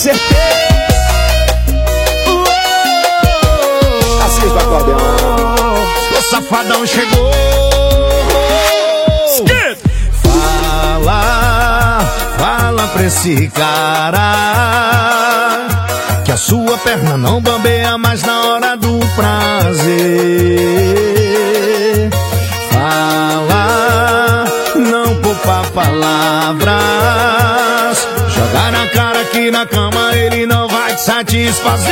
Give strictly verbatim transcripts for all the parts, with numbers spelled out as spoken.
certeza. Assis do acordeão. O safadão chegou. Fala, fala pra esse cara que a sua perna não bambeia mais na hora do prazer. Fala, não poupa palavras. Jogar na cara que na cama ele não vai te satisfazer.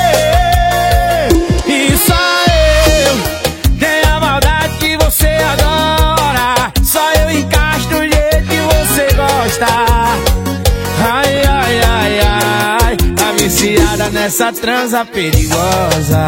E só eu tenho a maldade que você adora. Só eu encaixo do jeito que você gosta. Ai, ai, ai, ai, tá viciada nessa transa perigosa.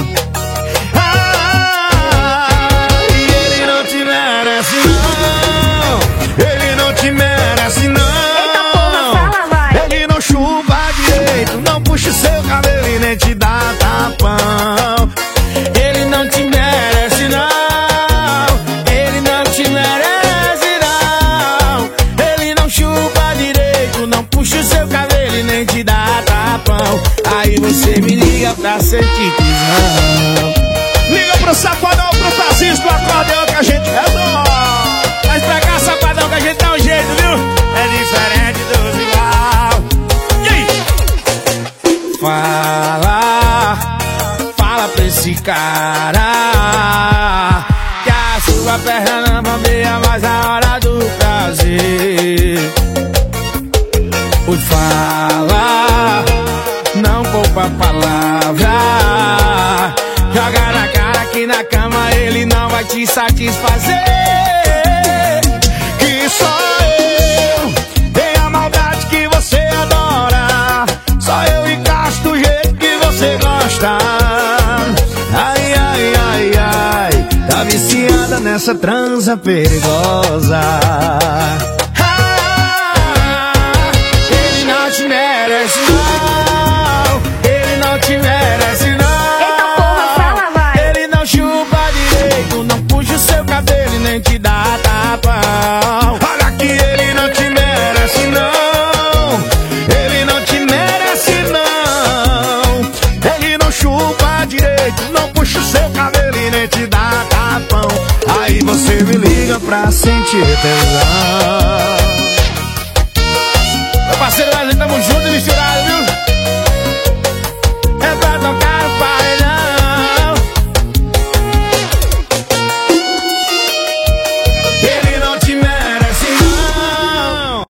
Ah, e ele não te merece não. Ele não te merece não. Eita porra, fala, vai. Ele não chupa direito, não puxa o seu cabelo e nem te dá tapão. Ele não te merece não. Ele não te merece não. Ele não chupa direito, não puxa o seu cabelo e nem te dá tapão. Aí você me liga pra sentir tesão. Liga pro safadão, pro Francisco do acordeão que a gente resolve. Mas pra cá, safadão, que a gente dá um jeito, viu? É diferente dos igual. E aí? Fala, fala pra esse cara que a sua perna não bambeia mais na hora do prazer. Oi, fala, não poupa palavra. Joga na cara que na cama ele não vai te satisfazer. Que só eu tenho a maldade que você adora. Só eu encaixo do jeito que você gosta. Ai, ai, ai, ai, tá viciada nessa transa perigosa. Ah, ele não te merece não. Ele não te merece não. Eita porra, fala, vai. Ele não chupa direito, não puxa o seu cabelo e nem te dá tapão. Olha que ele não te merece não. Ele não te merece não. Ele não chupa direito, não puxa o seu cabelo e nem te dá tapão. Aí você me liga pra sentir tesão.